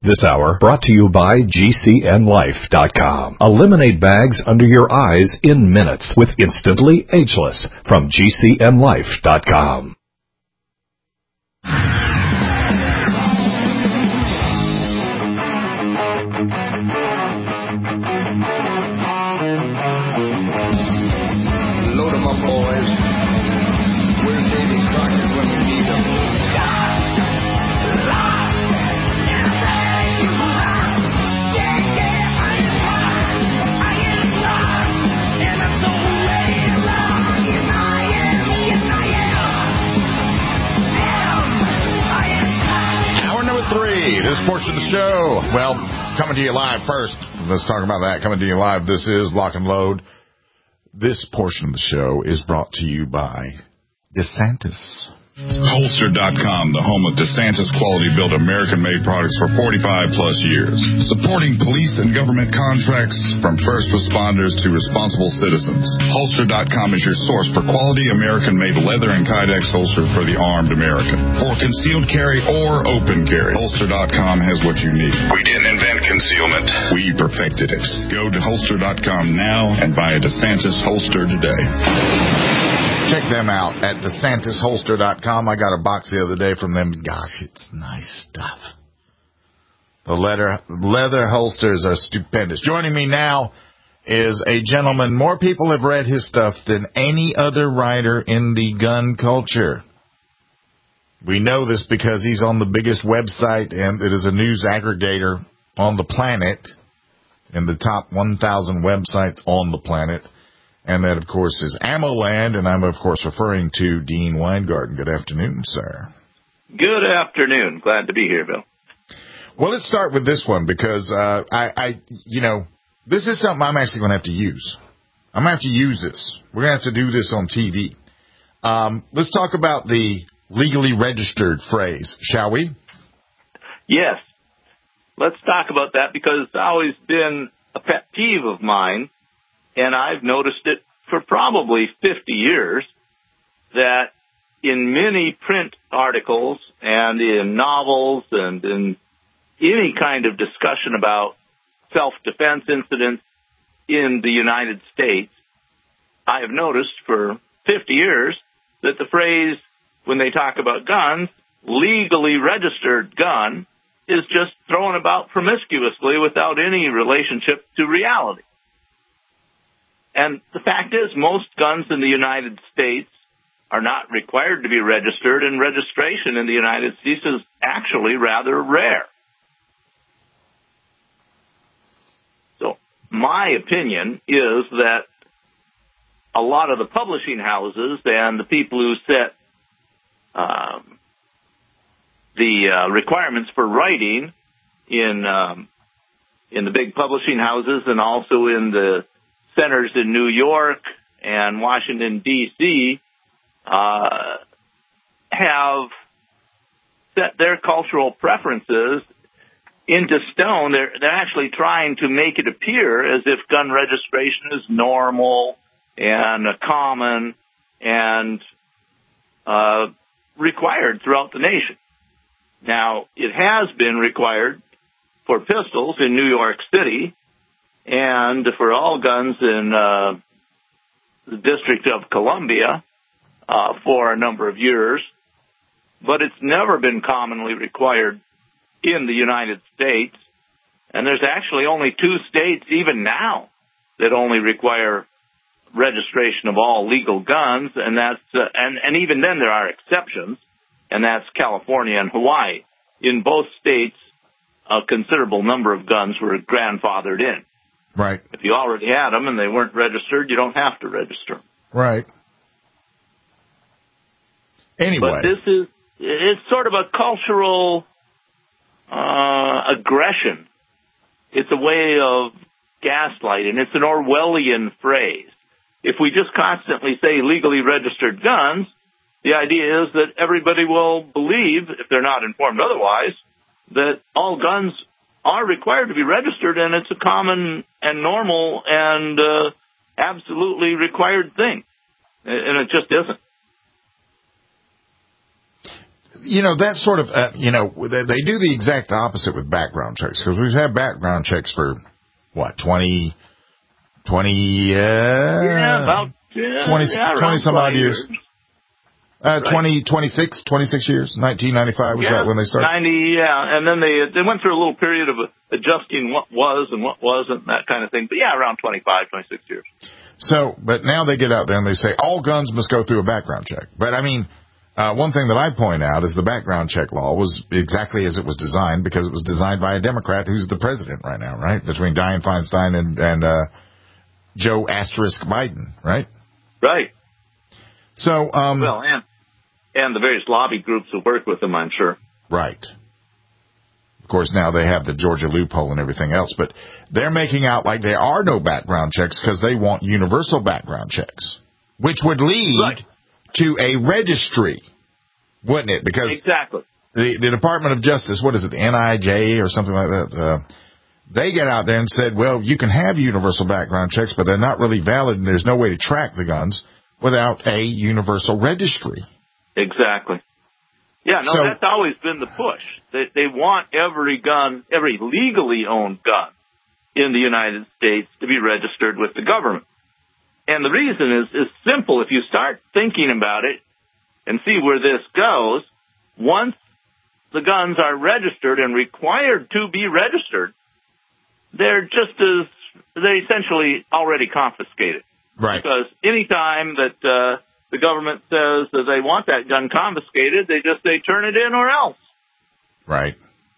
This hour brought to you by GCNLife.com. Eliminate bags under your eyes in minutes with Instantly Ageless from GCNLife.com. Load 'em up, boys. Where's Davy Crockett when we need him? This portion of the show, well, coming to you live first. Let's talk about that. Coming to you live. This is Lock and Load. This portion of the show is brought to you by DeSantis. Holster.com, the home of DeSantis quality-built American-made products for 45-plus years. Supporting police and government contracts from first responders to responsible citizens. Holster.com is your source for quality American-made leather and Kydex holsters for the armed American. For concealed carry or open carry, Holster.com has what you need. We didn't invent concealment. We perfected it. Go to Holster.com now and buy a DeSantis holster today. Check them out at DeSantisHolster.com. I got a box the other day from them. Gosh, it's nice stuff. The leather holsters are stupendous. Joining me now is a gentleman. More people have read his stuff than any other writer in the gun culture. We know this because he's on the biggest website, and it is a news aggregator on the planet, in the top 1,000 websites on the planet. And that, of course, is AmmoLand, and I'm, of course, referring to Dean Weingarten. Good afternoon, sir. Good afternoon. Glad to be here, Bill. Well, let's start with this one because, this is something I'm actually going to have to use. I'm going to have to use this. We're going to have to do this on TV. Let's talk about the legally registered phrase, shall we? Yes. Let's talk about that because it's always been a pet peeve of mine. And I've noticed it for probably 50 years that in many print articles and in novels and in any kind of discussion about self-defense incidents in the United States, I have noticed for 50 years that the phrase, when they talk about guns, legally registered gun, is just thrown about promiscuously without any relationship to reality. And the fact is, most guns in the United States are not required to be registered, and registration in the United States is actually rather rare. So my opinion is that a lot of the publishing houses and the people who set the requirements for writing in the big publishing houses and also in the centers in New York and Washington, D.C., have set their cultural preferences into stone. They're actually trying to make it appear as if gun registration is normal and common and required throughout the nation. Now, it has been required for pistols in New York City and for all guns in the District of Columbia for a number of years, but it's never been commonly required in the United States. And there's actually only 2 states, even now, that only require registration of all legal guns, and that's and even then there are exceptions, and that's California and Hawaii. In both states, a considerable number of guns were grandfathered in. Right. If you already had them and they weren't registered, you don't have to register them. Right. Anyway. But it's sort of a cultural aggression. It's a way of gaslighting. It's an Orwellian phrase. If we just constantly say legally registered guns, the idea is that everybody will believe, if they're not informed otherwise, that all guns are required to be registered, and it's a common and normal and absolutely required thing. And it just isn't. that sort of, they do the exact opposite with background checks, because we've had background checks for, 20, about 20 some odd years. 26 years, 1995 was that when they started? 90, yeah, and then they went through a little period of adjusting what was and what wasn't, that kind of thing. But yeah, around 25, 26 years. So, but now they get out there and they say all guns must go through a background check. But I mean, one thing that I point out is the background check law was exactly as it was designed, because it was designed by a Democrat who's the president right now, right? Between Dianne Feinstein and Joe Asterisk Biden, right? Right. So, well, and the various lobby groups who work with them, I'm sure. Right. Of course, now they have the Georgia loophole and everything else, but they're making out like there are no background checks because they want universal background checks, which would lead to a registry, wouldn't it? Because exactly. The Department of Justice, what is it, the NIJ or something like that, they get out there and said, well, you can have universal background checks, but they're not really valid, and there's no way to track the guns without a universal registry. Exactly. Yeah, no, that's always been the push. They want every gun, every legally owned gun in the United States to be registered with the government. And the reason is simple. If you start thinking about it and see where this goes, once the guns are registered and required to be registered, they're essentially already confiscated. Right. Because any time that the government says that they want that gun confiscated, they just say turn it in or else. Right.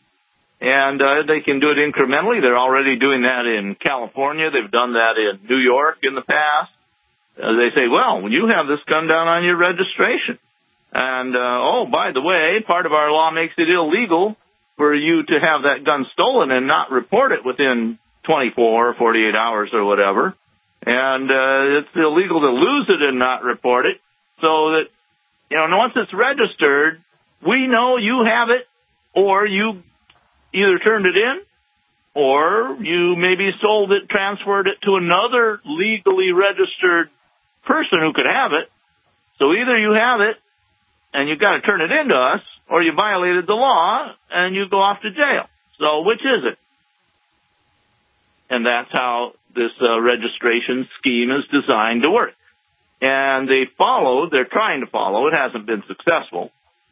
And they can do it incrementally. They're already doing that in California. They've done that in New York in the past. They say, well, you have this gun down on your registration. And, by the way, part of our law makes it illegal for you to have that gun stolen and not report it within 24 or 48 hours or whatever. And it's illegal to lose it and not report it. So that, once it's registered, we know you have it, or you either turned it in, or you maybe sold it, transferred it to another legally registered person who could have it. So either you have it and you've got to turn it in to us, or you violated the law and you go off to jail. So which is it? And that's how this registration scheme is designed to work. And they're trying to follow, it hasn't been successful,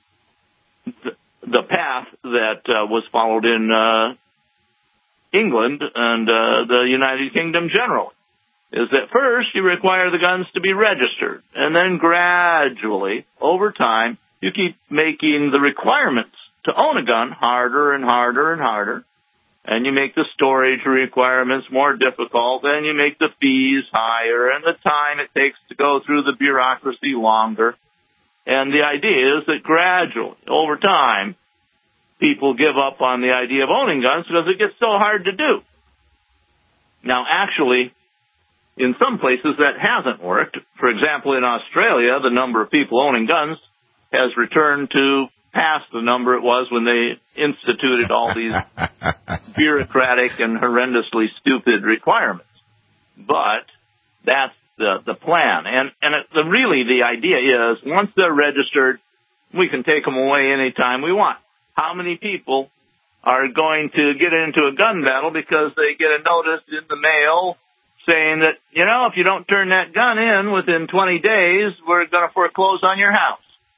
the path that was followed in England and the United Kingdom generally, is that first you require the guns to be registered, and then gradually, over time, you keep making the requirements to own a gun harder and harder and harder, and you make the storage requirements more difficult, and you make the fees higher, and the time it takes to go through the bureaucracy longer. And the idea is that gradually, over time, people give up on the idea of owning guns because it gets so hard to do. Now, actually, in some places that hasn't worked. For example, in Australia, the number of people owning guns has returned to past the number it was when they instituted all these bureaucratic and horrendously stupid requirements. But that's the plan. And really the idea is once they're registered, we can take them away anytime we want. How many people are going to get into a gun battle because they get a notice in the mail saying that, if you don't turn that gun in within 20 days, we're going to foreclose on your house.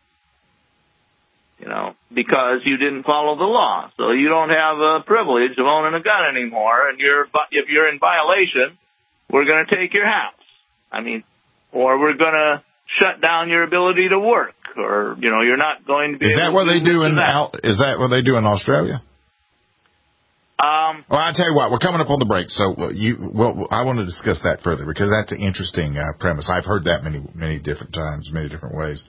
Because you didn't follow the law. So you don't have a privilege of owning a gun anymore, and if you're in violation, we're going to take your house. Or we're going to shut down your ability to work, or, you're not going to be Is that what they do in Australia? Well, I'll tell you what, we're coming up on the break, so I want to discuss that further because that's an interesting premise. I've heard that many different times, many different ways.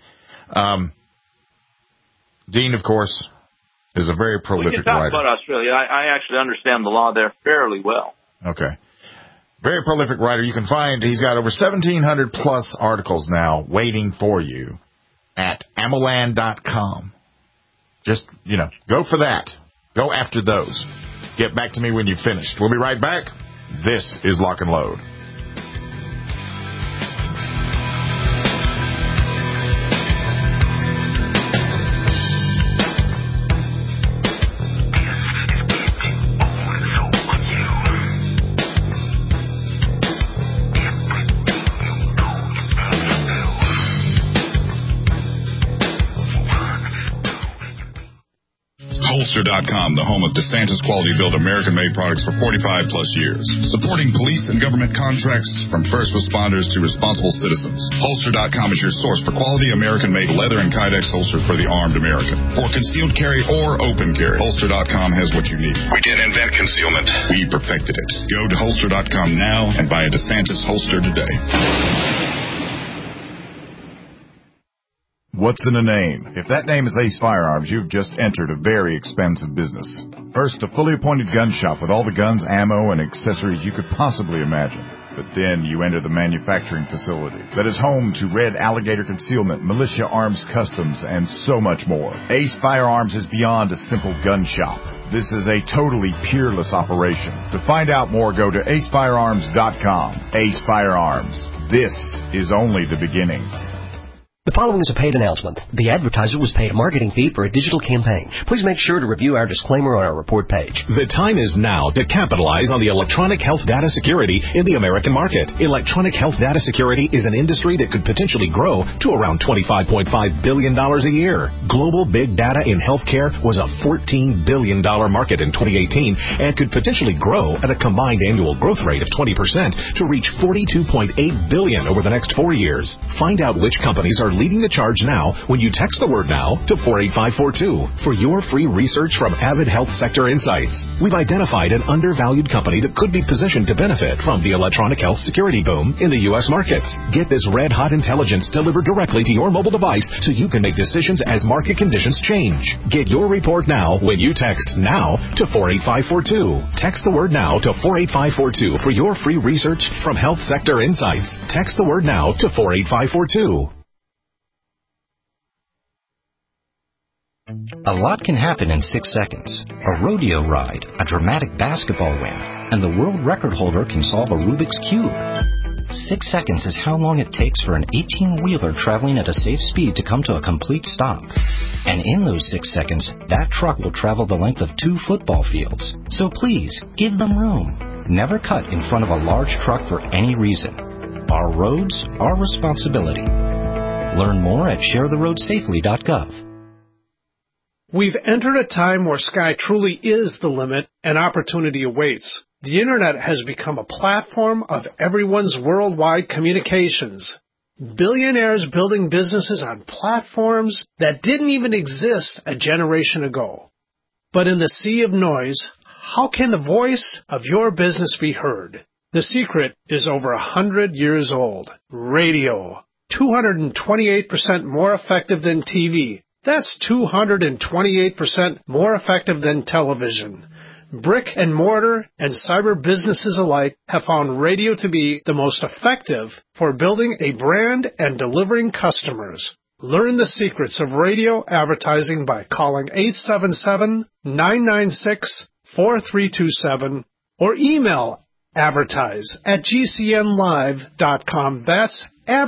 Dean, of course, is a very prolific writer. We can talk about Australia. I actually understand the law there fairly well. Okay. Very prolific writer. You can find, he's got over 1,700 plus articles now waiting for you at Amoland.com. Just, go for that. Go after those. Get back to me when you've finished. We'll be right back. This is Lock and Load. Holster.com, the home of DeSantis quality-built American-made products for 45-plus years. Supporting police and government contracts from first responders to responsible citizens. Holster.com is your source for quality American-made leather and Kydex holsters for the armed American. For concealed carry or open carry, Holster.com has what you need. We didn't invent concealment. We perfected it. Go to Holster.com now and buy a DeSantis holster today. What's in a name? If that name is Ace Firearms, you've just entered a very expensive business. First, a fully appointed gun shop with all the guns, ammo, and accessories you could possibly imagine. But then you enter the manufacturing facility that is home to Red Alligator Concealment, Militia Arms Customs, and so much more. Ace Firearms is beyond a simple gun shop. This is a totally peerless operation. To find out more, go to acefirearms.com. Ace Firearms. This is only the beginning. The following is a paid announcement. The advertiser was paid a marketing fee for a digital campaign. Please make sure to review our disclaimer on our report page. The time is now to capitalize on the electronic health data security in the American market. Electronic health data security is an industry that could potentially grow to around $25.5 billion a year. Global big data in healthcare was a $14 billion market in 2018 and could potentially grow at a combined annual growth rate of 20% to reach $42.8 billion over the next 4 years. Find out which companies are leading the charge now when you text the word NOW to 48542 for your free research from Avid Health Sector Insights. We've identified an undervalued company that could be positioned to benefit from the electronic health security boom in the U.S. markets. Get this red-hot intelligence delivered directly to your mobile device so you can make decisions as market conditions change. Get your report now when you text NOW to 48542. Text the word NOW to 48542 for your free research from Health Sector Insights. Text the word NOW to 48542. A lot can happen in 6 seconds. A rodeo ride, a dramatic basketball win, and the world record holder can solve a Rubik's Cube. 6 seconds is how long it takes for an 18-wheeler traveling at a safe speed to come to a complete stop. And in those 6 seconds, that truck will travel the length of 2 football fields. So please, give them room. Never cut in front of a large truck for any reason. Our roads, our responsibility. Learn more at sharetheroadsafely.gov. We've entered a time where sky truly is the limit and opportunity awaits. The Internet has become a platform of everyone's worldwide communications. Billionaires building businesses on platforms that didn't even exist a generation ago. But in the sea of noise, how can the voice of your business be heard? The secret is over 100 years old. Radio. 228% more effective than TV. That's 228% more effective than television. Brick and mortar and cyber businesses alike have found radio to be the most effective for building a brand and delivering customers. Learn the secrets of radio advertising by calling 877-996-4327 or email advertise@gcnlive.com. That's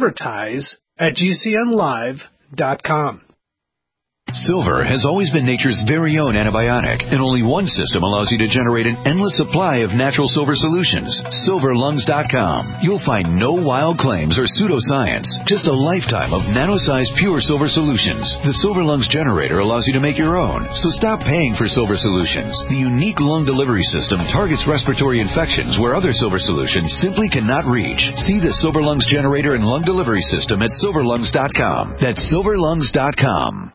advertise@gcnlive.com. Silver has always been nature's very own antibiotic, and only one system allows you to generate an endless supply of natural silver solutions. SilverLungs.com. You'll find no wild claims or pseudoscience, just a lifetime of nano-sized pure silver solutions. The Silver Lungs generator allows you to make your own, so stop paying for silver solutions. The unique lung delivery system targets respiratory infections where other silver solutions simply cannot reach. See the Silver Lungs generator and lung delivery system at SilverLungs.com. That's SilverLungs.com.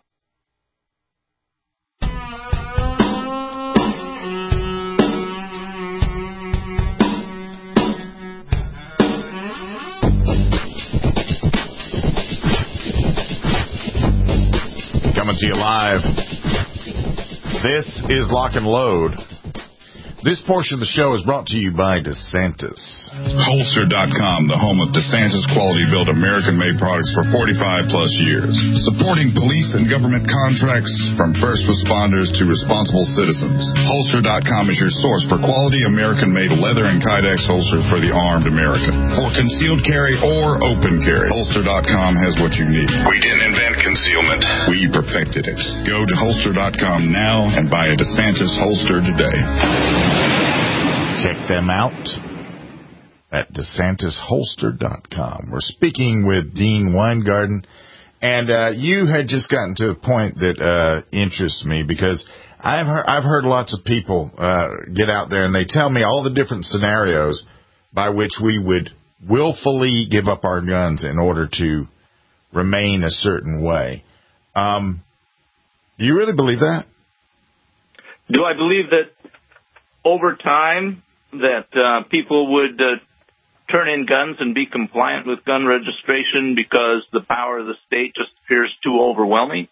Coming to you live. This is Lock and Load. This portion of the show is brought to you by DeSantis. Holster.com, the home of DeSantis quality-built American-made products for 45-plus years. Supporting police and government contracts from first responders to responsible citizens. Holster.com is your source for quality American-made leather and Kydex holsters for the armed American. For concealed carry or open carry, Holster.com has what you need. We didn't invent concealment. We perfected it. Go to Holster.com now and buy a DeSantis holster today. Check them out at DeSantisHolster.com. We're speaking with Dean Weingarten, and you had just gotten to a point that interests me because I've heard lots of people get out there, and they tell me all the different scenarios by which we would willfully give up our guns in order to remain a certain way. Do you really believe that? Do I believe that over time that people would turn in guns and be compliant with gun registration because the power of the state just appears too overwhelming?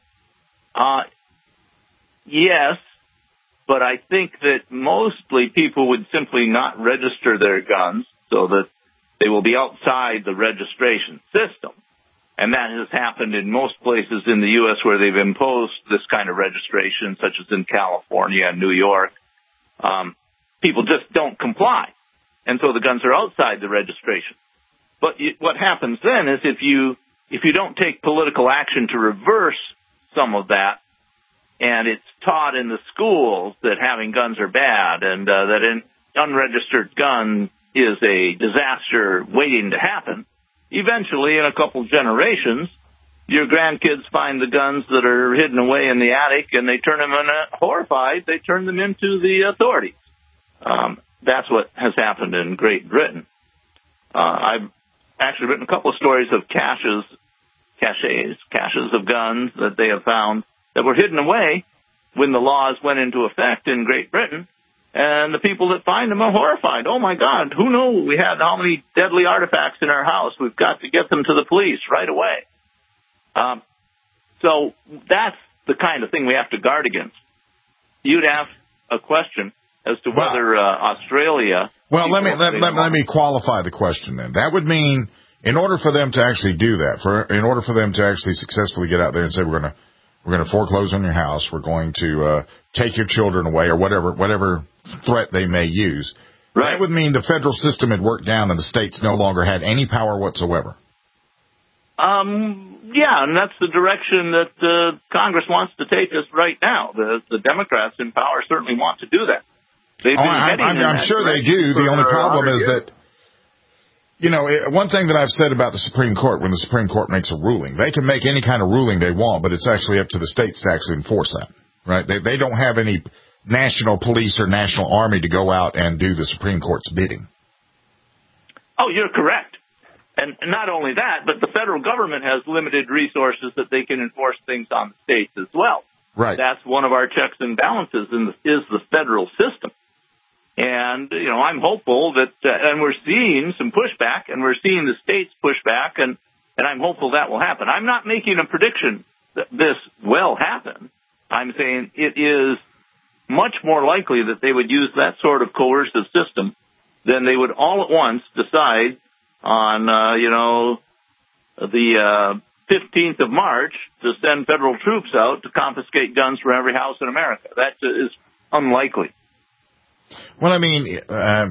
Yes, but I think that mostly people would simply not register their guns so that they will be outside the registration system. And that has happened in most places in the U.S. where they've imposed this kind of registration, such as in California and New York. People just don't comply. And so the guns are outside the registration. But what happens then is if you don't take political action to reverse some of that, and it's taught in the schools that having guns are bad and that an unregistered gun is a disaster waiting to happen, eventually in a couple generations, your grandkids find the guns that are hidden away in the attic and they turn them horrified, they turn them into the authorities. That's what has happened in Great Britain. I've actually written a couple of stories of caches of guns that they have found that were hidden away when the laws went into effect in Great Britain, and the people that find them are horrified. Oh, my God, who knew we had how many deadly artifacts in our house? We've got to get them to the police right away. So that's the kind of thing we have to guard against. You'd ask a question as to whether Australia... Well, let me qualify the question then. That would mean in order for them to actually do that, in order for them to actually successfully get out there and say we're going to foreclose on your house, we're going to take your children away, or whatever threat they may use, right, that would mean the federal system had worked down and the states no longer had any power whatsoever. Yeah, and that's the direction that Congress wants to take us right now. The Democrats in power certainly want to do that. I'm sure they do. The only problem is that, one thing that I've said about the Supreme Court, when the Supreme Court makes a ruling, they can make any kind of ruling they want, but it's actually up to the states to actually enforce that, right? They don't have any national police or national army to go out and do the Supreme Court's bidding. Oh, you're correct. And not only that, but the federal government has limited resources that they can enforce things on the states as well. Right. That's one of our checks and balances is the federal system. And, I'm hopeful that, and we're seeing some pushback, and we're seeing the states push back, and I'm hopeful that will happen. I'm not making a prediction that this will happen. I'm saying it is much more likely that they would use that sort of coercive system than they would all at once decide on, the 15th of March to send federal troops out to confiscate guns from every house in America. That is unlikely. Well, even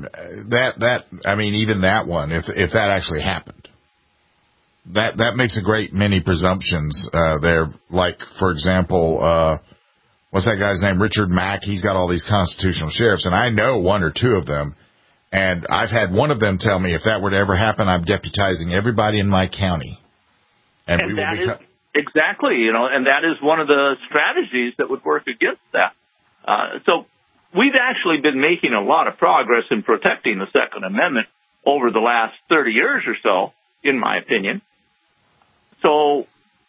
that one, if that actually happened, that makes a great many presumptions there. Like, for example, what's that guy's name? Richard Mack. He's got all these constitutional sheriffs, and I know one or two of them. And I've had one of them tell me if that were to ever happen, I'm deputizing everybody in my county. And we will be exactly, and that is one of the strategies that would work against that. So we've actually been making a lot of progress in protecting the Second Amendment over the last 30 years or so, in my opinion. So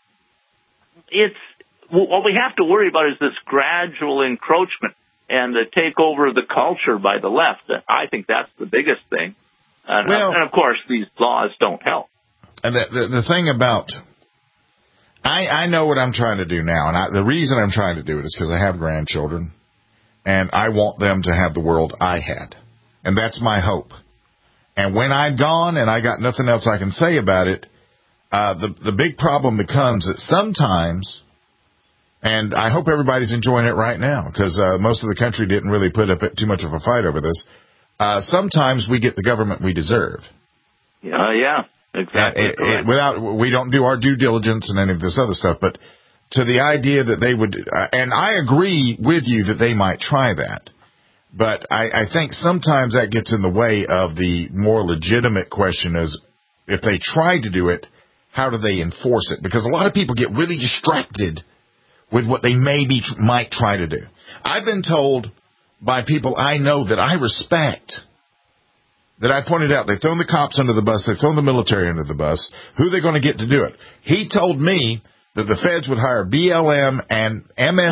what we have to worry about is this gradual encroachment and the takeover of the culture by the left. I think that's the biggest thing. And of course, these laws don't help. And the thing about, I know what I'm trying to do now, and the reason I'm trying to do it is because I have grandchildren, and I want them to have the world I had. And that's my hope. And when I'm gone and I got nothing else I can say about it, the big problem becomes that sometimes, and I hope everybody's enjoying it right now, because most of the country didn't really put up too much of a fight over this. Sometimes we get the government we deserve. Yeah, exactly. We don't do our due diligence and any of this other stuff. But to the idea that they would, and I agree with you that they might try that. But I think sometimes that gets in the way of the more legitimate question is, if they try to do it, how do they enforce it? Because a lot of people get really distracted with what they might try to do. I've been told by people I know that I respect, that I pointed out, they've thrown the cops under the bus, they've thrown the military under the bus. Who are they going to get to do it? He told me that the feds would hire BLM and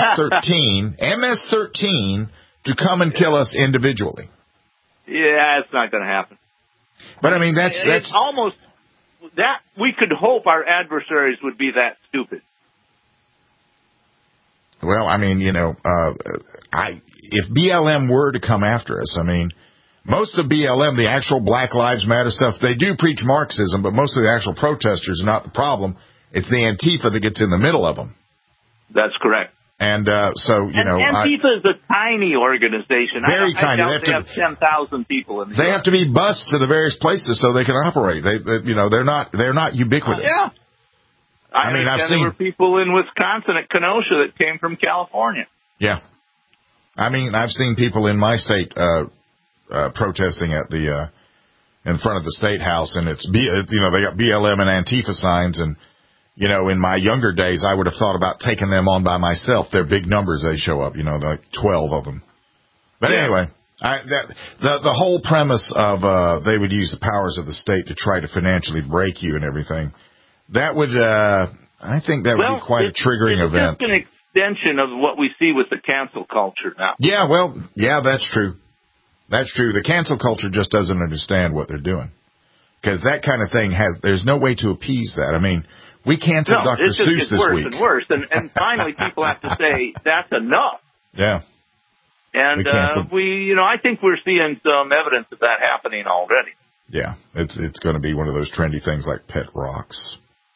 MS-13 to come and kill us individually. Yeah, it's not going to happen. But I mean, that's almost that we could hope our adversaries would be that stupid. Well, I mean, if BLM were to come after us, I mean, most of BLM, the actual Black Lives Matter stuff, they do preach Marxism, but most of the actual protesters are not the problem. It's the Antifa that gets in the middle of them. That's correct. And Antifa is a tiny organization. Very tiny. They have 10,000 people in. They have to be bussed to the various places so they can operate. They're not ubiquitous. Yeah. I've seen there were people in Wisconsin at Kenosha that came from California. Yeah. I mean, I've seen people in my state protesting at the in front of the State House, and they got BLM and Antifa signs, and in my younger days, I would have thought about taking them on by myself. They're big numbers. They show up, like 12 of them. But anyway, the whole premise of they would use the powers of the state to try to financially break you and everything, that would, I think that would be quite a triggering event. It's just an extension of what we see with the cancel culture now. Yeah, that's true. That's true. The cancel culture just doesn't understand what they're doing. Because that kind of thing there's no way to appease that. I mean, we canceled Dr. Seuss this week. It just gets worse and worse. And finally people have to say, that's enough. Yeah. And I think we're seeing some evidence of that happening already. Yeah. It's going to be one of those trendy things like pet rocks.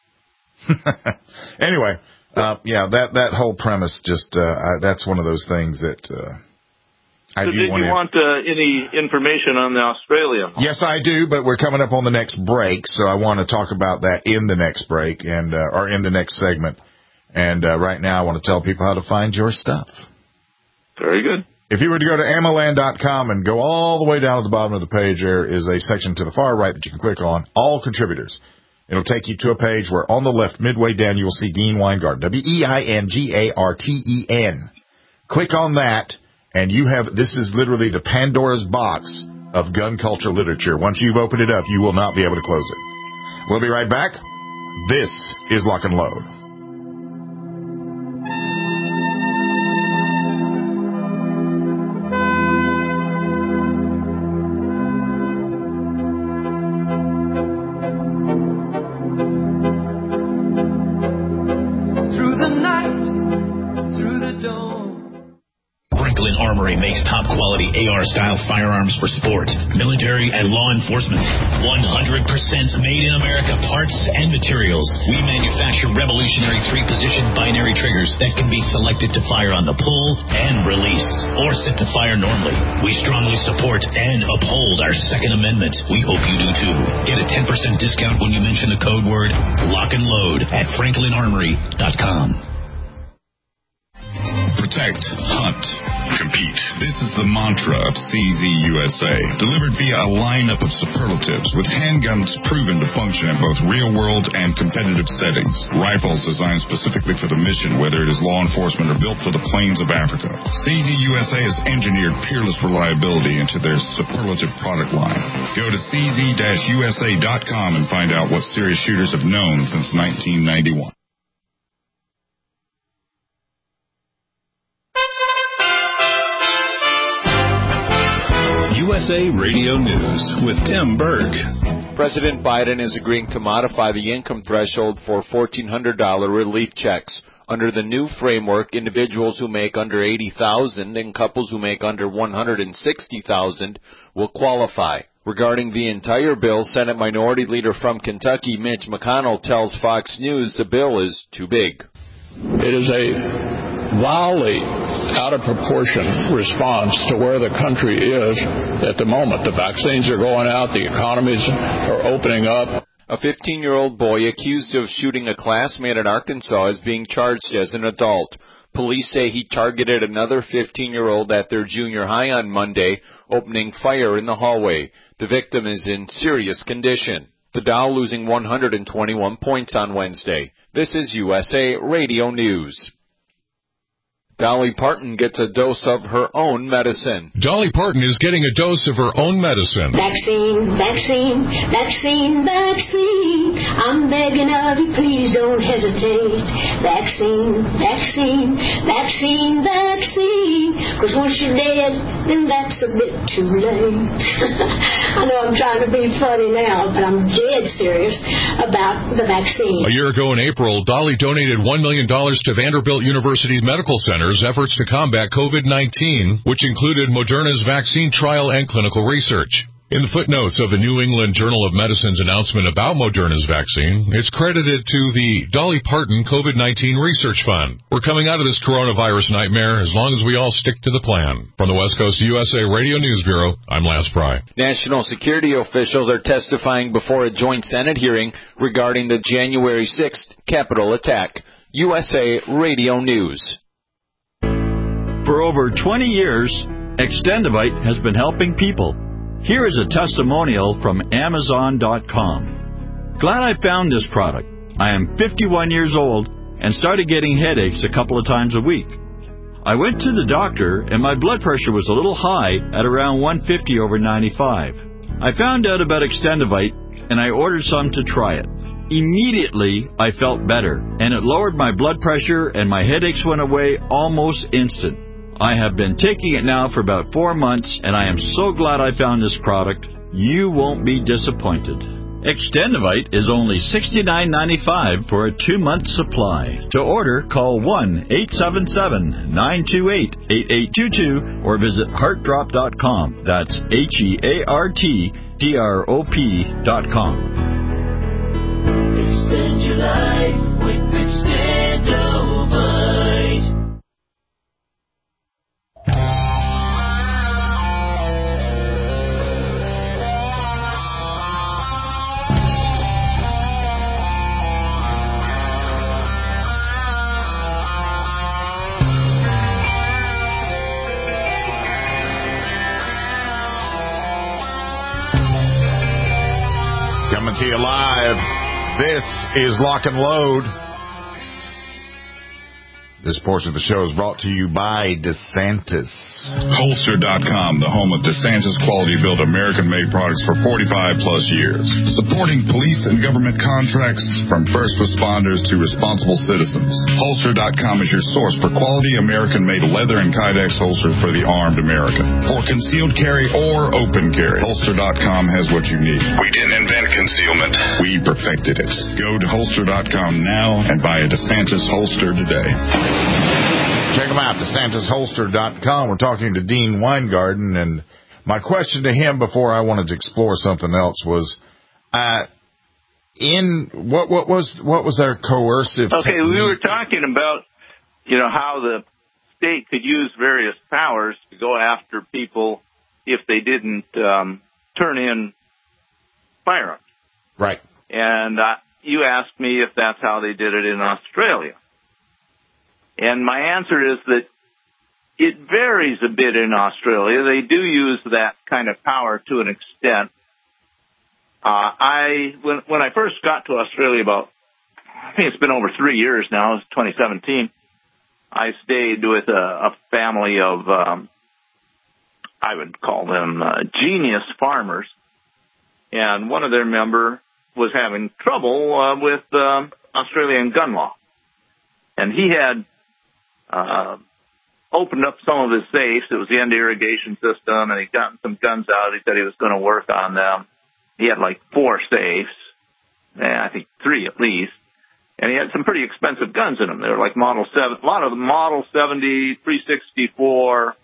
Anyway, that whole premise just, that's one of those things that, did you want any information on the Australian? Yes, I do, but we're coming up on the next break, so I want to talk about that in the next break or in the next segment. And right now I want to tell people how to find your stuff. Very good. If you were to go to AMMOland.com and go all the way down to the bottom of the page, there is a section to the far right that you can click on, All Contributors. It'll take you to a page where on the left, midway down, you will see Dean Weingarten, WEINGARTEN. Click on that. And this is literally the Pandora's box of gun culture literature. Once you've opened it up, you will not be able to close it. We'll be right back. This is Lock and Load. Makes top-quality AR-style firearms for sport, military, and law enforcement. 100% made in America parts and materials. We manufacture revolutionary 3-position binary triggers that can be selected to fire on the pull and release, or set to fire normally. We strongly support and uphold our Second Amendment. We hope you do too. Get a 10% discount when you mention the code word Lock and Load at FranklinArmory.com. Protect, hunt, compete. This is the mantra of CZ USA, delivered via a lineup of superlatives with handguns proven to function in both real-world and competitive settings. Rifles designed specifically for the mission, whether it is law enforcement or built for the plains of Africa. CZ USA has engineered peerless reliability into their superlative product line. Go to cz-usa.com and find out what serious shooters have known since 1991. USA Radio News with Tim Berg. President Biden is agreeing to modify the income threshold for $1,400 relief checks. Under the new framework, individuals who make under $80,000 and couples who make under $160,000 will qualify. Regarding the entire bill, Senate Minority Leader from Kentucky, Mitch McConnell, tells Fox News the bill is too big. It is a wildly out of proportion response to where the country is at the moment. The vaccines are going out. The economies are opening up. A 15-year-old boy accused of shooting a classmate in Arkansas is being charged as an adult. Police say he targeted another 15-year-old at their junior high on Monday, opening fire in the hallway. The victim is in serious condition. The Dow losing 121 points on Wednesday. This is USA Radio News. Dolly Parton gets a dose of her own medicine. Dolly Parton is getting a dose of her own medicine. Vaccine, vaccine, vaccine, vaccine. I'm begging of you, please don't hesitate. Vaccine, vaccine, vaccine, vaccine. Because once you're dead, then that's a bit too late. I know I'm trying to be funny now, but I'm dead serious about the vaccine. A year ago in April, Dolly donated $1 million to Vanderbilt University Medical Center's efforts to combat COVID-19, which included Moderna's vaccine trial and clinical research. In the footnotes of the New England Journal of Medicine's announcement about Moderna's vaccine, it's credited to the Dolly Parton COVID-19 Research Fund. We're coming out of this coronavirus nightmare as long as we all stick to the plan. From the West Coast USA Radio News Bureau, I'm Lance Pry. National security officials are testifying before a joint Senate hearing regarding the January 6th Capitol attack. USA Radio News. For over 20 years, Extendivite has been helping people. Here is a testimonial from Amazon.com. Glad I found this product. I am 51 years old and started getting headaches a couple of times a week. I went to the doctor and my blood pressure was a little high at around 150/95. I found out about Extendivite and I ordered some to try it. Immediately, I felt better and it lowered my blood pressure and my headaches went away almost instant. I have been taking it now for about 4 months, and I am so glad I found this product. You won't be disappointed. Extendivite is only $69.95 for a 2-month supply. To order, call 1-877-928-8822 or visit heartdrop.com. That's HEARTDROP.com. Extend your life with Extendivite. Coming to you live. This is Lock and Load. This portion of the show is brought to you by DeSantis. Holster.com, the home of DeSantis quality-built American-made products for 45-plus years. Supporting police and government contracts from first responders to responsible citizens. Holster.com is your source for quality American-made leather and Kydex holsters for the armed American. For concealed carry or open carry, Holster.com has what you need. We didn't invent concealment. We perfected it. Go to Holster.com now and buy a DeSantis holster today. Check them out, DeSantisHolster.com. We're talking to Dean Weingarten, and my question to him before I wanted to explore something else was, what was their coercive technique? We were talking about, how the state could use various powers to go after people if they didn't turn in firearms. Right. And you asked me if that's how they did it in Australia. And my answer is that it varies a bit in Australia. They do use that kind of power to an extent. When I first got to Australia I think it's been over 3 years now, it's 2017, I stayed with a family of, I would call them genius farmers. And one of their members was having trouble with Australian gun law. And he had opened up some of his safes. It was the end irrigation system, and he'd gotten some guns out. He said he was going to work on them. He had like 4 safes, I think 3 at least, and he had some pretty expensive guns in them. They were like Model 7, a lot of them Model 70, 364,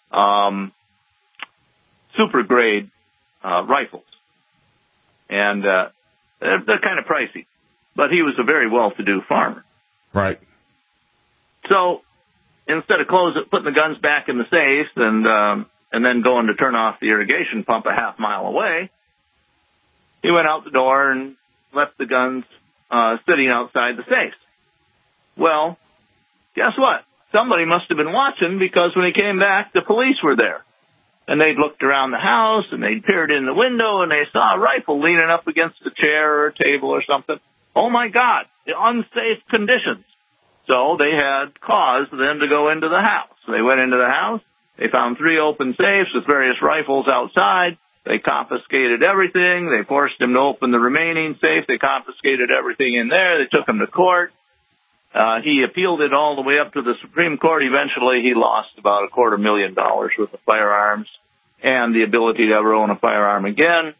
super grade rifles, and they're kind of pricey. But he was a very well-to-do farmer. Right. So instead of putting the guns back in the safe and then going to turn off the irrigation pump a half mile away, he went out the door and left the guns sitting outside the safe. Well, guess what? Somebody must have been watching, because when he came back, the police were there. And they'd looked around the house, and they'd peered in the window, and they saw a rifle leaning up against a chair or a table or something. Oh, my God, the unsafe conditions. So they had cause then to go into the house. They went into the house. They found 3 open safes with various rifles outside. They confiscated everything. They forced him to open the remaining safe. They confiscated everything in there. They took him to court. He appealed it all the way up to the Supreme Court. Eventually, he lost about $250,000 worth of firearms and the ability to ever own a firearm again.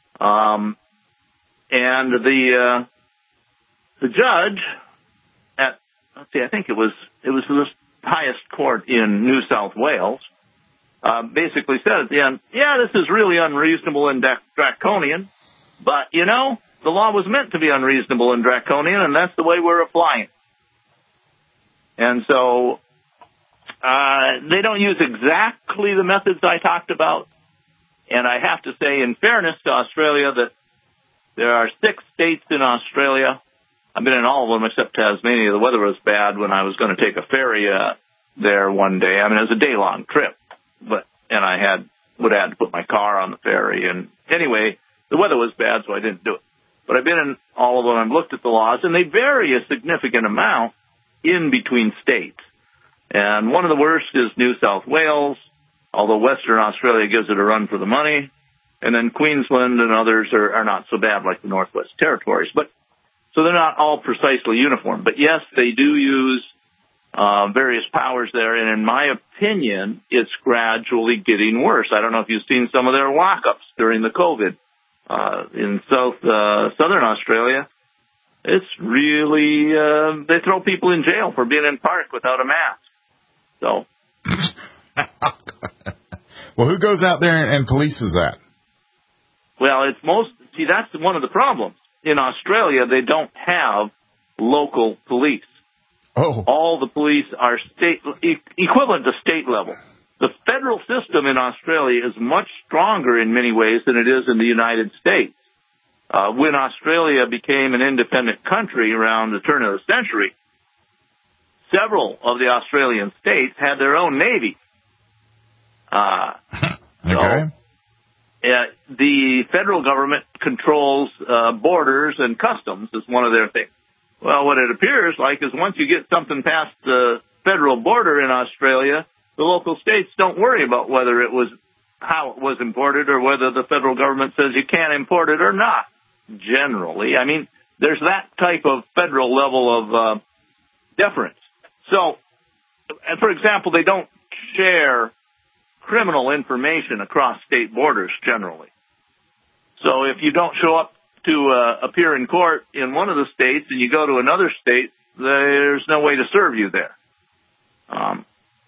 And the judge at, let's see, I think it was the highest court in New South Wales, basically said at the end, yeah, this is really unreasonable and draconian, but, you know, the law was meant to be unreasonable and draconian, and that's the way we're applying it. And so they don't use exactly the methods I talked about, and I have to say, in fairness to Australia, that there are 6 states in Australia. I've been in all of them except Tasmania. The weather was bad when I was going to take a ferry there one day. I mean, it was a day-long trip, and I would have to put my car on the ferry. And anyway, the weather was bad, so I didn't do it. But I've been in all of them. I've looked at the laws, and they vary a significant amount in between states. And one of the worst is New South Wales, although Western Australia gives it a run for the money. And then Queensland and others are not so bad, like the Northwest Territories. But so they're not all precisely uniform. But yes, they do use various powers there. And in my opinion, it's gradually getting worse. I don't know if you've seen some of their lockups during the COVID in southern Australia. It's really, they throw people in jail for being in park without a mask. So. Well, who goes out there and polices that? Well, that's one of the problems. In Australia, they don't have local police. Oh. All the police are equivalent to state level. The federal system in Australia is much stronger in many ways than it is in the United States. When Australia became an independent country around the turn of the century, several of the Australian states had their own navy. Okay. The federal government controls borders and customs is one of their things. Well, what it appears like is once you get something past the federal border in Australia, the local states don't worry about how it was imported or whether the federal government says you can't import it or not. Generally, I mean, there's that type of federal level of deference. So, for example, they don't share criminal information across state borders generally. So if you don't show up to appear in court in one of the states and you go to another state, there's no way to serve you there. I'm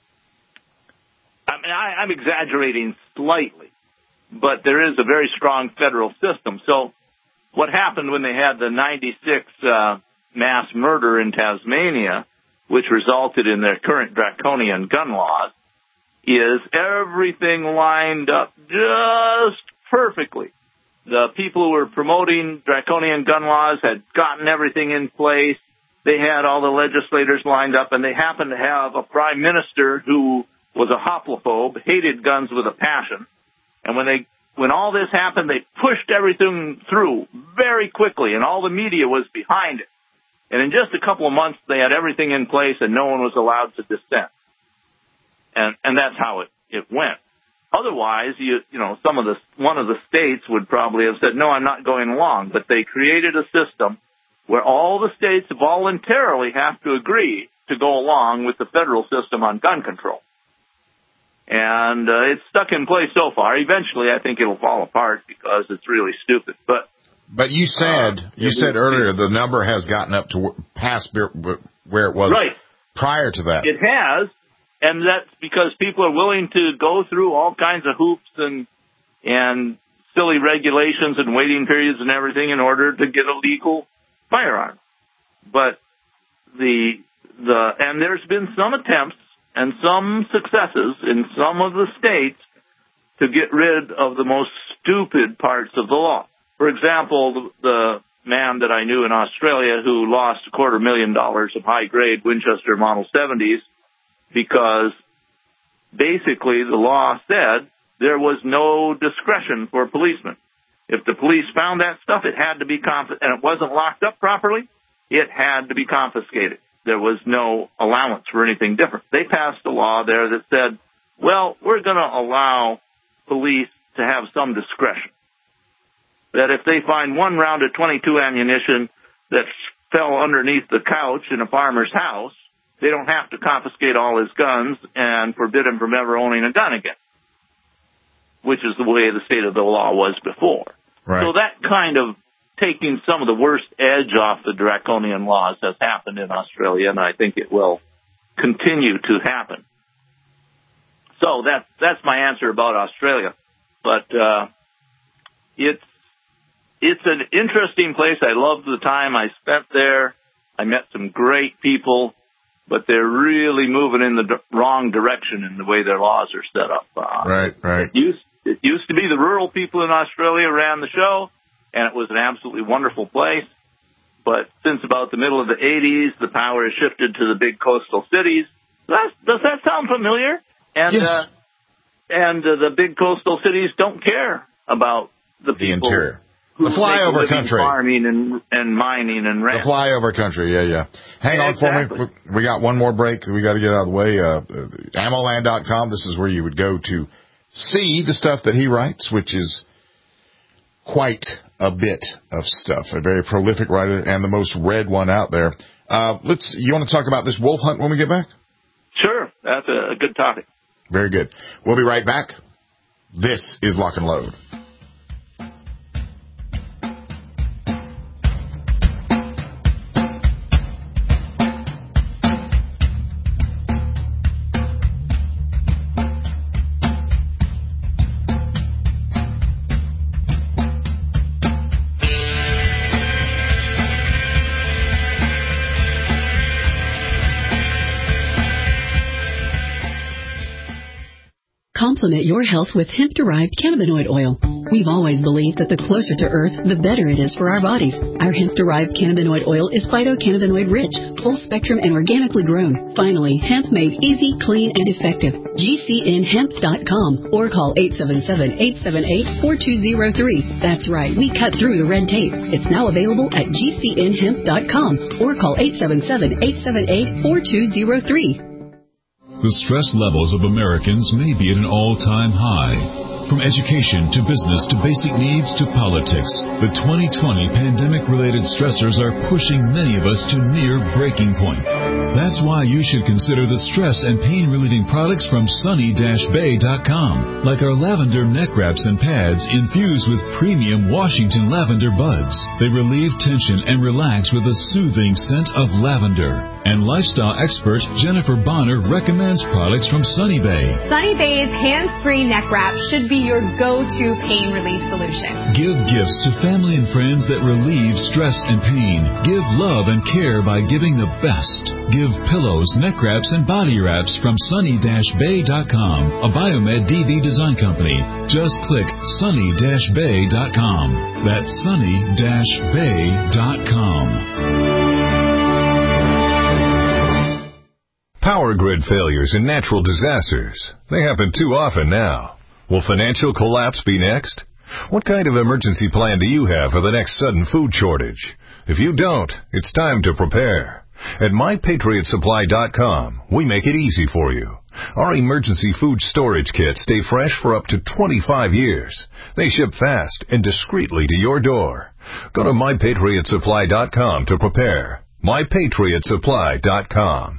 exaggerating slightly, but there is a very strong federal system. So what happened when they had the 96 mass murder in Tasmania, which resulted in their current draconian gun laws, is everything lined up just perfectly. The people who were promoting draconian gun laws had gotten everything in place. They had all the legislators lined up, and they happened to have a prime minister who was a hoplophobe, hated guns with a passion. And when all this happened, they pushed everything through very quickly, and all the media was behind it. And in just a couple of months, they had everything in place, and no one was allowed to dissent. And that's how it went. Otherwise, one of the states would probably have said, no, I'm not going along. But they created a system where all the states voluntarily have to agree to go along with the federal system on gun control. And it's stuck in place so far. Eventually, I think it'll fall apart because it's really stupid. But you said earlier the number has gotten up to past where it was prior to that. It has. And that's because people are willing to go through all kinds of hoops and silly regulations and waiting periods and everything in order to get a legal firearm. But and there's been some attempts and some successes in some of the states to get rid of the most stupid parts of the law. For example, the man that I knew in Australia who lost $250,000 of high-grade Winchester Model 70s because basically the law said there was no discretion for policemen. If the police found that stuff, it had to be and it wasn't locked up properly, it had to be confiscated. there was no allowance for anything different. They passed a law there that said, well, we're going to allow police to have some discretion. That if they find one round of .22 ammunition that fell underneath the couch in a farmer's house, they don't have to confiscate all his guns and forbid him from ever owning a gun again, which is the way the state of the law was before. Right. So that kind of taking some of the worst edge off the draconian laws has happened in Australia, and I think it will continue to happen. So that's my answer about Australia. But it's an interesting place. I loved the time I spent there. I met some great people, but they're really moving in the wrong direction in the way their laws are set up. Right. It used to be the rural people in Australia ran the show, and it was an absolutely wonderful place. But since about the middle of the 80s, the power has shifted to the big coastal cities. Does that sound familiar? And yes. The big coastal cities don't care about the people. The interior. The flyover country. Farming and mining and ranching. The flyover country, yeah. Hang on exactly. for me. We got one more break. We got to get out of the way. Ammoland.com. This is where you would go to see the stuff that he writes, which is quite a bit of stuff. A very prolific writer and the most read one out there. You want to talk about this wolf hunt when we get back? Sure. That's a good topic. Very good. We'll be right back. This is Lock and Load. Complement your health with hemp-derived cannabinoid oil. We've always believed that the closer to Earth, the better it is for our bodies. Our hemp-derived cannabinoid oil is phytocannabinoid rich, full spectrum and organically grown. Finally, hemp made easy, clean, and effective. GCNhemp.com or call 877-878-4203. That's right, we cut through the red tape. It's now available at GCNhemp.com or call 877-878-4203. The stress levels of Americans may be at an all-time high. From education to business to basic needs to politics, the 2020 pandemic-related stressors are pushing many of us to near breaking point. That's why you should consider the stress and pain-relieving products from sunny-bay.com, like our lavender neck wraps and pads infused with premium Washington lavender buds. They relieve tension and relax with a soothing scent of lavender. And lifestyle expert Jennifer Bonner recommends products from Sunny Bay. Sunny Bay's hands-free neck wrap should be your go-to pain relief solution. Give gifts to family and friends that relieve stress and pain. Give love and care by giving the best. Give pillows, neck wraps, and body wraps from sunny-bay.com, a Biomed DB design company. Just click sunny-bay.com. That's sunny-bay.com. Power grid failures and natural disasters. They happen too often now. Will financial collapse be next? What kind of emergency plan do you have for the next sudden food shortage? If you don't, it's time to prepare. At MyPatriotSupply.com, we make it easy for you. Our emergency food storage kits stay fresh for up to 25 years. They ship fast and discreetly to your door. Go to MyPatriotSupply.com to prepare. MyPatriotSupply.com.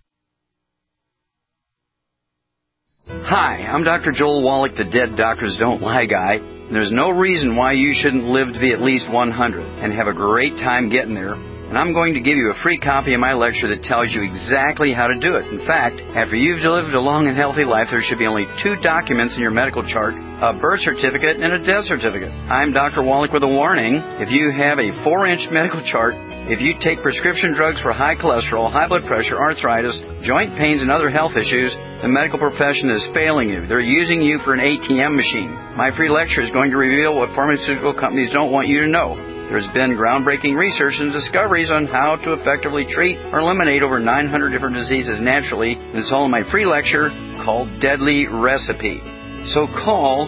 Hi, I'm Dr. Joel Wallach, the Dead Doctors Don't Lie guy. There's no reason why you shouldn't live to be at least 100 and have a great time getting there. And I'm going to give you a free copy of my lecture that tells you exactly how to do it. In fact, after you've lived a long and healthy life, there should be only 2 documents in your medical chart, a birth certificate and a death certificate. I'm Dr. Wallach with a warning. If you have a 4-inch medical chart, if you take prescription drugs for high cholesterol, high blood pressure, arthritis, joint pains, and other health issues, the medical profession is failing you. They're using you for an ATM machine. My free lecture is going to reveal what pharmaceutical companies don't want you to know. There's been groundbreaking research and discoveries on how to effectively treat or eliminate over 900 different diseases naturally, and it's all in my free lecture called Deadly Recipe. So call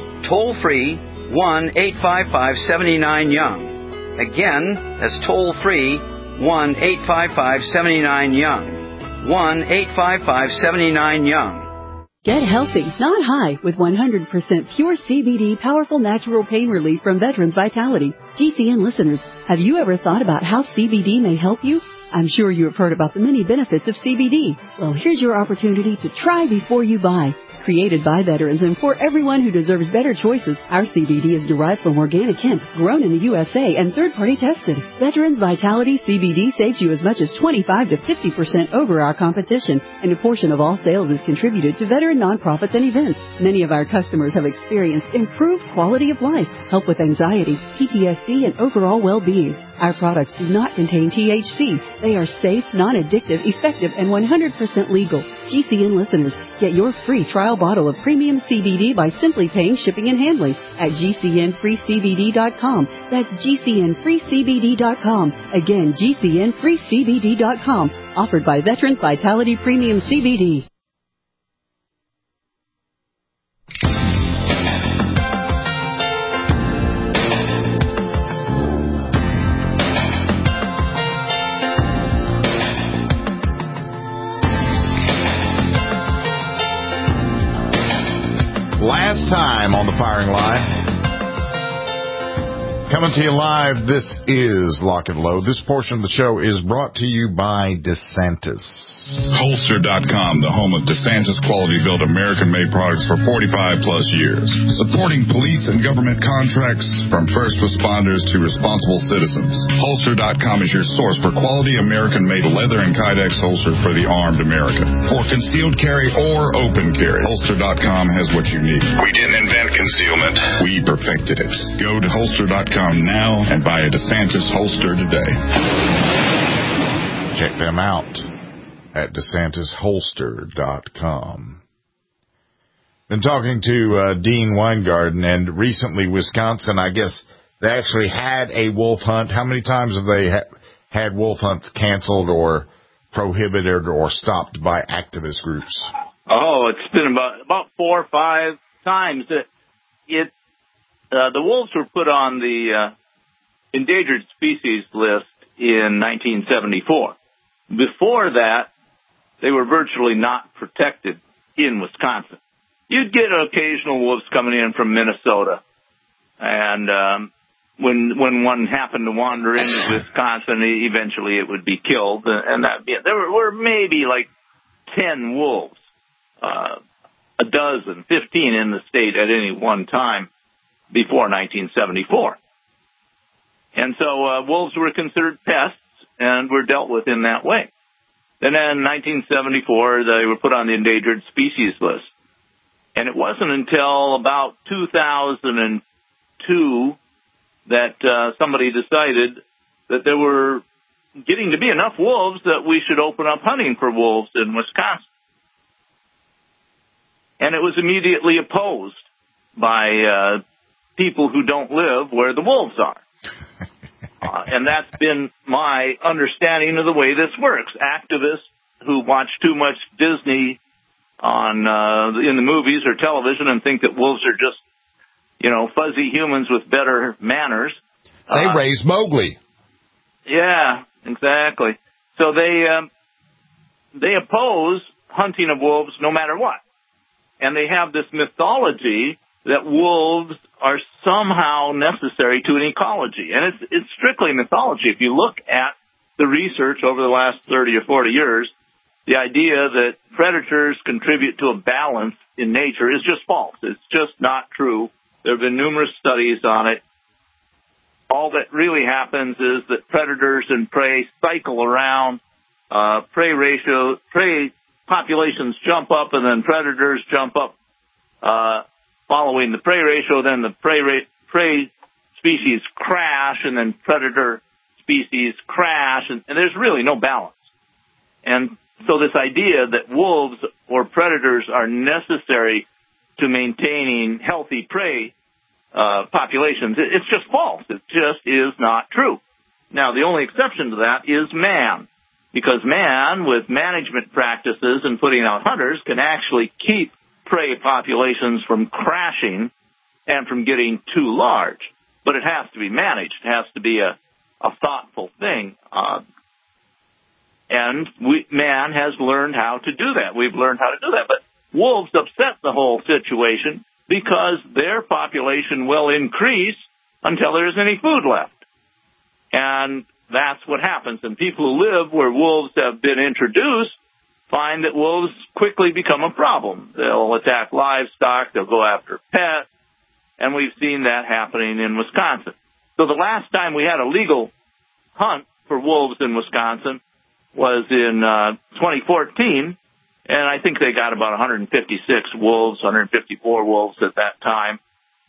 toll-free 1-855-79-YOUNG. Again, that's toll-free 1-855-79-YOUNG. 1-855-79-YOUNG. Get healthy, not high, with 100% pure CBD powerful natural pain relief from Veterans Vitality. GCN listeners, have you ever thought about how CBD may help you? I'm sure you have heard about the many benefits of CBD. Well, here's your opportunity to try before you buy. Created by veterans and for everyone who deserves better choices, our CBD is derived from organic hemp, grown in the USA and third-party tested. Veterans Vitality CBD saves you as much as 25 to 50% over our competition, and a portion of all sales is contributed to veteran nonprofits and events. Many of our customers have experienced improved quality of life, help with anxiety, PTSD, and overall well-being. Our products do not contain THC. They are safe, non-addictive, effective, and 100% legal. GCN listeners, get your free trial bottle of premium CBD by simply paying shipping and handling at GCNFreeCBD.com. That's GCNFreeCBD.com. Again, GCNFreeCBD.com. Offered by Veterans Vitality Premium CBD. Last time on the firing line. Coming to you live, this is Lock and Load. This portion of the show is brought to you by DeSantis. Holster.com, the home of DeSantis quality-built American-made products for 45-plus years. Supporting police and government contracts from first responders to responsible citizens. Holster.com is your source for quality American-made leather and Kydex holsters for the armed American. For concealed carry or open carry, Holster.com has what you need. We didn't invent concealment. We perfected it. Go to Holster.com now and buy a DeSantis holster today. Check them out at DeSantisHolster.com. Been talking to Dean Weingarten, and recently Wisconsin, I guess they actually had a wolf hunt. How many times have they had wolf hunts canceled or prohibited or stopped by activist groups? Oh, it's been about 4 or 5 times. The wolves were put on the endangered species list in 1974. Before that, they were virtually not protected in Wisconsin. You'd get occasional wolves coming in from Minnesota, and when one happened to wander into Wisconsin, eventually it would be killed, and there were maybe like 10 wolves, a dozen, 15 in the state at any one time before 1974. And so wolves were considered pests and were dealt with in that way. Then in 1974, they were put on the endangered species list. And it wasn't until about 2002 that somebody decided that there were getting to be enough wolves that we should open up hunting for wolves in Wisconsin. And it was immediately opposed by people who don't live where the wolves are. And that's been my understanding of the way this works. Activists who watch too much Disney in the movies or television and think that wolves are just, fuzzy humans with better manners. They raised Mowgli. Yeah, exactly. So they oppose hunting of wolves no matter what. And they have this mythology that wolves are somehow necessary to an ecology. And it's strictly mythology. If you look at the research over the last 30 or 40 years, the idea that predators contribute to a balance in nature is just false. It's just not true. There have been numerous studies on it. All that really happens is that predators and prey cycle around. Prey populations jump up, and then predators jump up following the prey ratio. Then the prey species crash, and then predator species crash, and there's really no balance. And so this idea that wolves or predators are necessary to maintaining healthy prey populations, it's just false. It just is not true. Now, the only exception to that is man, because man, with management practices and putting out hunters, can actually keep prey populations from crashing and from getting too large. But it has to be managed. It has to be a thoughtful thing. And man has learned how to do that. We've learned how to do that. But wolves upset the whole situation because their population will increase until there isn't any food left. And that's what happens. And people who live where wolves have been introduced find that wolves quickly become a problem. They'll attack livestock. They'll go after pets. And we've seen that happening in Wisconsin. So the last time we had a legal hunt for wolves in Wisconsin was in 2014, and I think they got about 156 wolves, 154 wolves at that time.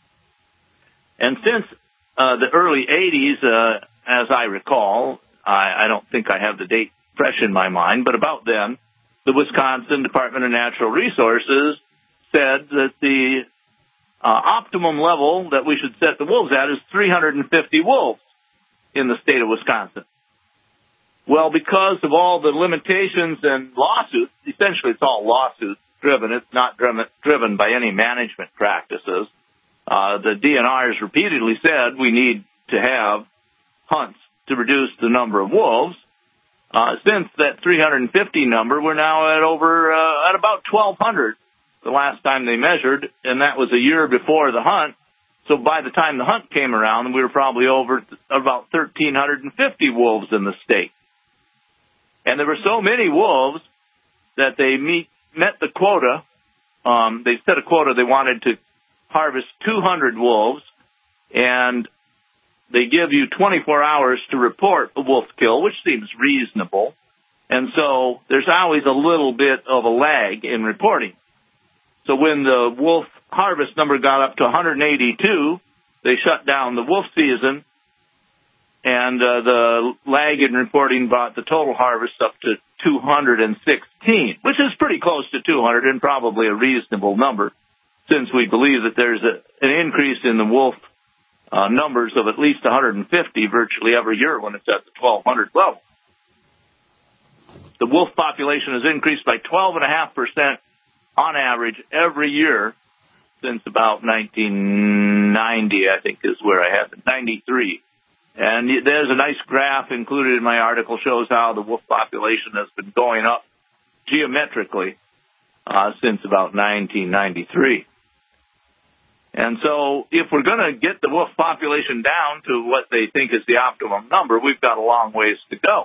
And since the early 80s, as I recall, I don't think I have the date fresh in my mind, but about then, the Wisconsin Department of Natural Resources said that the optimum level that we should set the wolves at is 350 wolves in the state of Wisconsin. Well, because of all the limitations and lawsuits, essentially it's all lawsuits driven. It's not driven by any management practices. The DNRs repeatedly said we need to have hunts to reduce the number of wolves. Since that 350 number, we're now at about 1,200 the last time they measured, and that was a year before the hunt. So by the time the hunt came around, we were probably over about 1,350 wolves in the state. And there were so many wolves that they met the quota. They set a quota. They wanted to harvest 200 wolves, and they give you 24 hours to report a wolf kill, which seems reasonable. And so there's always a little bit of a lag in reporting. So when the wolf harvest number got up to 182, they shut down the wolf season, and the lag in reporting brought the total harvest up to 216, which is pretty close to 200 and probably a reasonable number, since we believe that there's an increase in the wolf numbers of at least 150 virtually every year when it's at the 1,200 level. The wolf population has increased by 12.5% on average every year since about 1990, I think is where I have it, 93. And there's a nice graph included in my article, shows how the wolf population has been going up geometrically since about 1993. And so if we're going to get the wolf population down to what they think is the optimum number, we've got a long ways to go.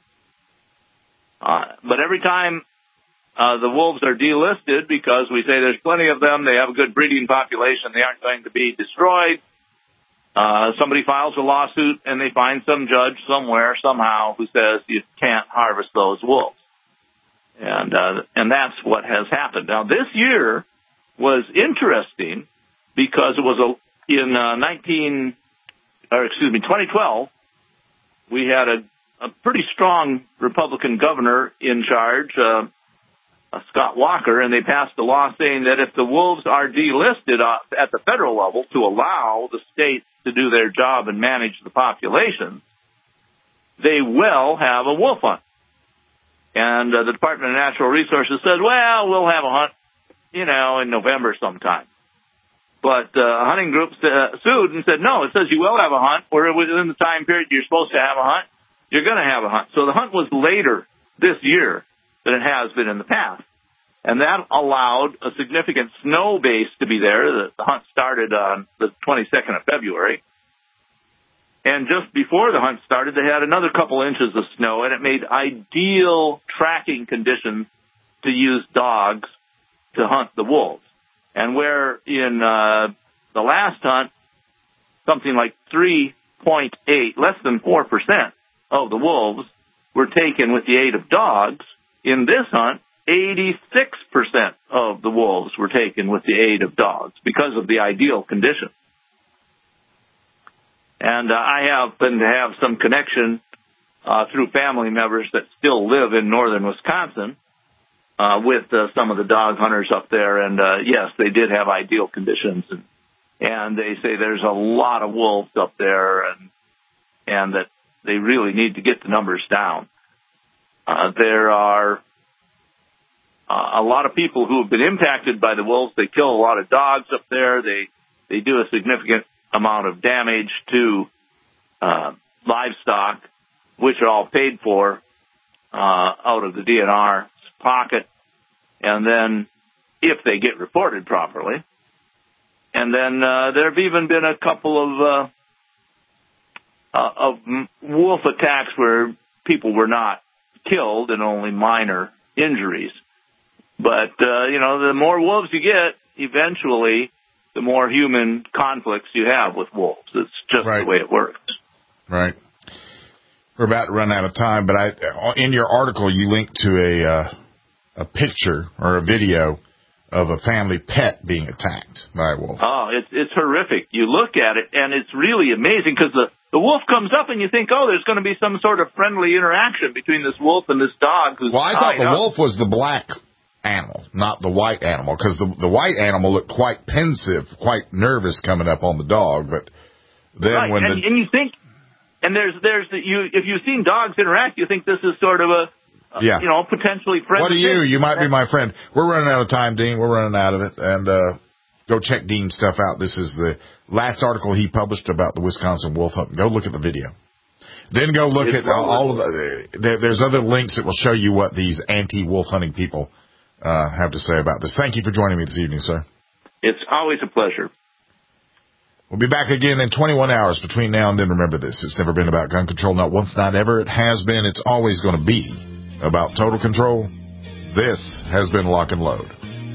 But every time the wolves are delisted, because we say there's plenty of them, they have a good breeding population, they aren't going to be destroyed, somebody files a lawsuit and they find some judge somewhere, somehow, who says you can't harvest those wolves. And that's what has happened. Now, this year was interesting because it was in 2012, we had a pretty strong Republican governor in charge, Scott Walker, and they passed a law saying that if the wolves are delisted at the federal level to allow the states to do their job and manage the population, they will have a wolf hunt. And the Department of Natural Resources said, well, we'll have a hunt, in November sometime. But hunting groups sued and said, no, it says you will have a hunt, or within the time period you're supposed to have a hunt, you're going to have a hunt. So the hunt was later this year than it has been in the past. And that allowed a significant snow base to be there. The hunt started on the 22nd of February. And just before the hunt started, they had another couple inches of snow, and it made ideal tracking conditions to use dogs to hunt the wolves. And where in the last hunt, something like 3.8, less than 4% of the wolves were taken with the aid of dogs, in this hunt, 86% of the wolves were taken with the aid of dogs because of the ideal conditions. And I happen to have some connection through family members that still live in northern Wisconsin with some of the dog hunters up there. And, yes, they did have ideal conditions. And they say there's a lot of wolves up there and that they really need to get the numbers down. There are a lot of people who have been impacted by the wolves. They kill a lot of dogs up there. They do a significant amount of damage to livestock, which are all paid for out of the DNR's pocket, and then if they get reported properly. And then there have even been a couple of wolf attacks where people were not killed and only minor injuries. But, the more wolves you get, eventually, the more human conflicts you have with wolves. It's just the way it works. Right. We're about to run out of time, but in your article, you linked to a picture or a video of a family pet being attacked by a wolf. Oh, it's horrific. You look at it, and it's really amazing because the wolf comes up, and you think, oh, there's going to be some sort of friendly interaction between this wolf and this dog who's I thought the wolf was the black animal, not the white animal, because the white animal looked quite pensive, quite nervous coming up on the dog. But then and you think, and if you've seen dogs interact, you think this is sort of a potentially friendly. What are you? You might be my friend. We're running out of time, Dean. We're running out of it, and go check Dean's stuff out. This is the last article he published about the Wisconsin wolf hunt. Go look at the video. Then go look at all of there's other links that will show you what these anti-wolf hunting people have to say about this. Thank you for joining me this evening, sir. It's always a pleasure. We'll be back again in 21 hours. Between now and then, remember this. It's never been about gun control. Not once, not ever. It has been. It's always going to be about total control. This has been Lock and Load.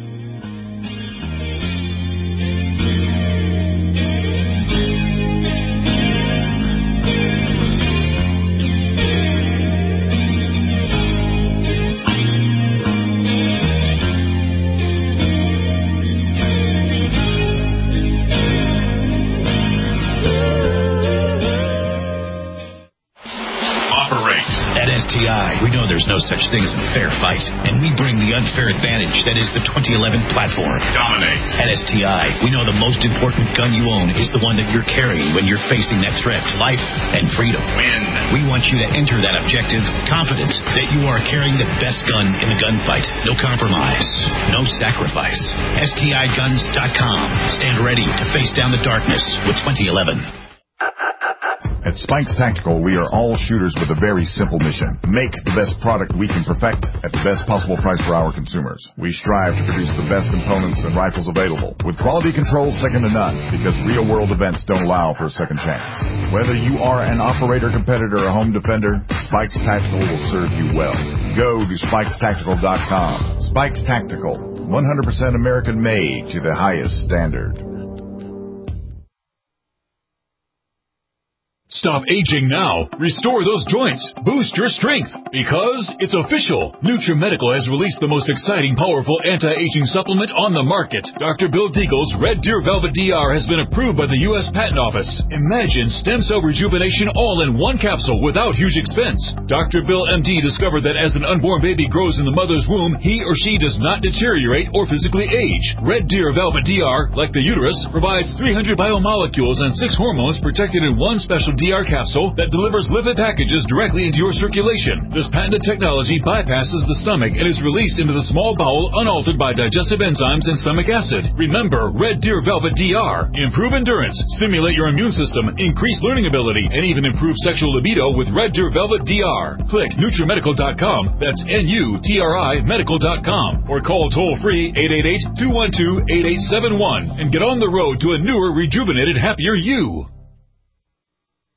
We know there's no such thing as a fair fight, and we bring the unfair advantage that is the 2011 platform. Dominate. At STI, we know the most important gun you own is the one that you're carrying when you're facing that threat to life and freedom. Win. We want you to enter that objective confident that you are carrying the best gun in the gunfight. No compromise. No sacrifice. STIguns.com. Stand ready to face down the darkness with 2011. At Spikes Tactical, we are all shooters with a very simple mission. Make the best product we can perfect at the best possible price for our consumers. We strive to produce the best components and rifles available, with quality control second to none, because real-world events don't allow for a second chance. Whether you are an operator, competitor, or home defender, Spikes Tactical will serve you well. Go to SpikesTactical.com. Spikes Tactical, 100% American-made to the highest standard. Stop aging now. Restore those joints. Boost your strength. Because it's official. NutriMedical has released the most exciting, powerful anti-aging supplement on the market. Dr. Bill Deagle's Red Deer Velvet DR has been approved by the U.S. Patent Office. Imagine stem cell rejuvenation all in one capsule without huge expense. Dr. Bill MD discovered that as an unborn baby grows in the mother's womb, he or she does not deteriorate or physically age. Red Deer Velvet DR, like the uterus, provides 300 biomolecules and 6 hormones protected in one special DR capsule that delivers lipid packages directly into your circulation. This patented technology bypasses the stomach and is released into the small bowel unaltered by digestive enzymes and stomach acid. Remember, Red Deer Velvet DR. Improve endurance, stimulate your immune system, increase learning ability, and even improve sexual libido with Red Deer Velvet DR. Click NutriMedical.com. That's NUTRI Medical.com. Or call toll-free 888-212-8871 and get on the road to a newer, rejuvenated, happier you.